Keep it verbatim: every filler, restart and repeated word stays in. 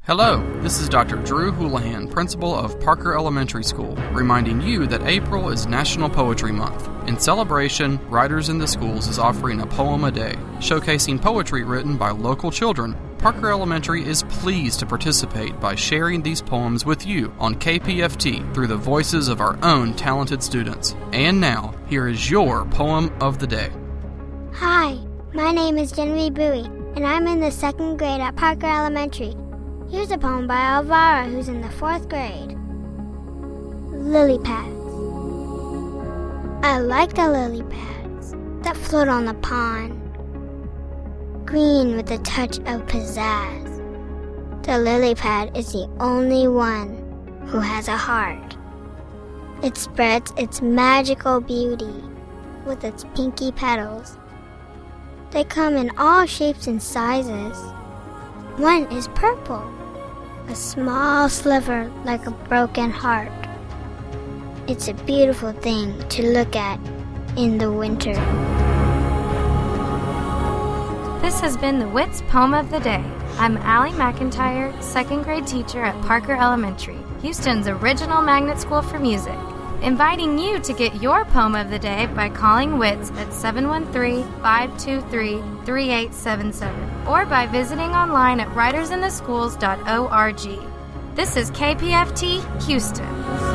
Hello, this is Doctor Drew Houlihan, principal of Parker Elementary School, reminding you that April is National Poetry Month. In celebration, Writers in the Schools is offering a poem a day, showcasing poetry written by local children. Parker Elementary is pleased to participate by sharing these poems with you on K P F T through the voices of our own talented students. And now, here is your poem of the day. Hi, my name is Genevieve Bowie, and I'm in the second grade at Parker Elementary. Here's a poem by Alvara, who's in the fourth grade. Lily pads. I like the lily pads that float on the pond, green with a touch of pizzazz. The lily pad is the only one who has a heart. It spreads its magical beauty with its pinky petals. They come in all shapes and sizes. One is purple, a small sliver like a broken heart. It's a beautiful thing to look at in the winter. This has been the Wits Poem of the Day. I'm Allie McIntyre, second grade teacher at Parker Elementary, Houston's original magnet school for music, inviting you to get your poem of the day by calling Wits at seven one three, five two three, three eight seven seven or by visiting online at writers in the schools dot org. This is K P F T Houston.